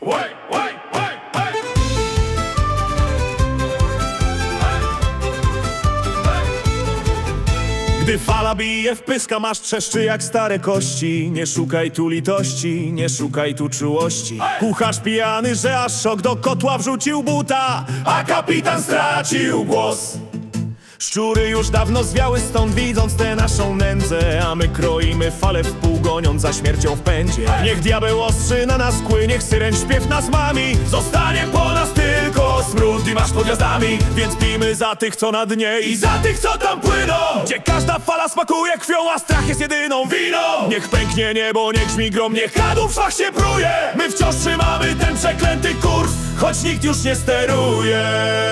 Gdy fala bije w pyska, masz trzeszczy jak stare kości. Nie szukaj tu litości, nie szukaj tu czułości. Kucharz pijany, że aż szok do kotła wrzucił buta, a kapitan stracił głos. Szczury już dawno zwiały stąd, widząc tę naszą nędzę, a my kroimy falę w pół, goniąc za śmiercią w pędzie. Niech diabeł ostrzy na nas kły, niech syren śpiew nas mami. Zostanie po nas tylko smród i masz pod gwiazdami. Więc pijmy za tych, co na dnie, i za tych, co tam płyną, gdzie każda fala smakuje krwią, a strach jest jedyną winą. Niech pęknie niebo, niech grzmi grom, niech kadłub w szwach się pruje. My wciąż trzymamy ten przeklęty kurs, choć nikt już nie steruje.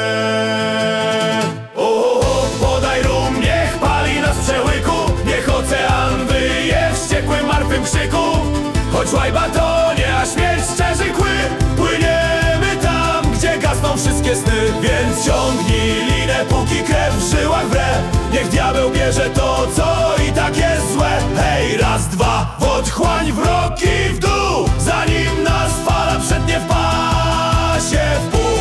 Podaj rum, niech pali nas w przełyku. Niech ocean wyje w wściekłym, martwym krzyku. Choć łajba tonie, a śmierć szczerzy kły. Płyniemy tam, gdzie gasną wszystkie sny. Więc ciągnij linę, póki krew w żyłach wre. Niech diabeł bierze to, co i tak jest złe. Hej, raz, dwa, w otchłań, w rok i w dół, zanim nas fala przetnie w pasie w pół.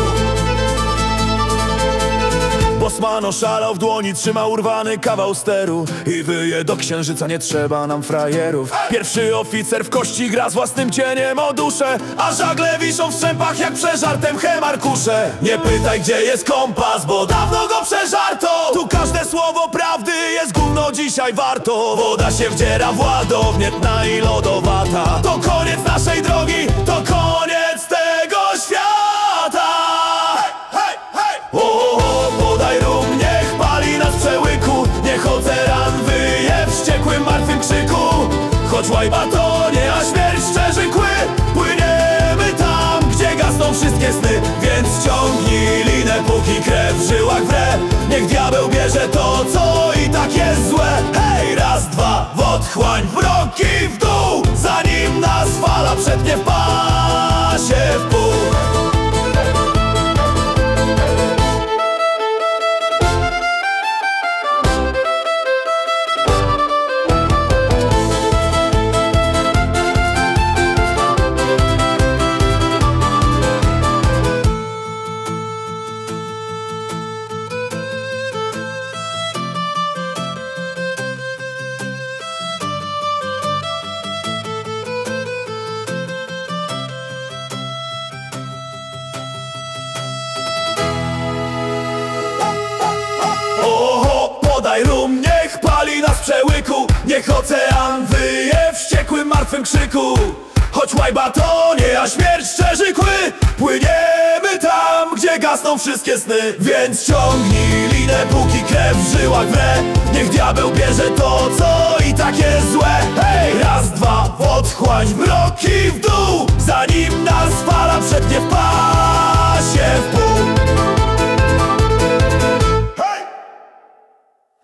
Bosman oszalał, w dłoni trzyma urwany kawał steru i wyje do księżyca, nie trzeba nam frajerów. Pierwszy oficer w kości gra z własnym cieniem o duszę, a żagle wiszą w strzępach jak przeżartem chemarkusze. Nie pytaj, gdzie jest kompas, bo dawno go przeżarto. Tu każde słowo prawdy jest gówno dzisiaj warto. Woda się wdziera w ładownię, tna i lodowata. To koniec naszej drogi, to koniec tego świata. Podaj rum, niech pali nas w przełyku. Niech ocean wyje w wściekłym, martwym krzyku. Choć łajba tonie, a śmierć szczerzy kły. Płyniemy tam, gdzie gasną wszystkie sny. Więc ciągnij linę, póki krew w żyłach wre. Niech diabeł bierze to, co i tak jest złe. Hej, raz, dwa, w otchłań, w rok i w dół, zanim nas fala przetnie w pasie w pół. Podaj rum, niech pali nas w przełyku. Niech ocean wyje w wściekłym, martwym krzyku. Choć łajba tonie, a śmierć szczerzy kły. Płyniemy tam, gdzie gasną wszystkie sny. Więc ciągnij linę, póki krew w żyłach wre. Niech diabeł bierze to, co i tak jest złe. Hej, raz, dwa, w otchłań, w rok i w dół, zanim nas fala przetnie w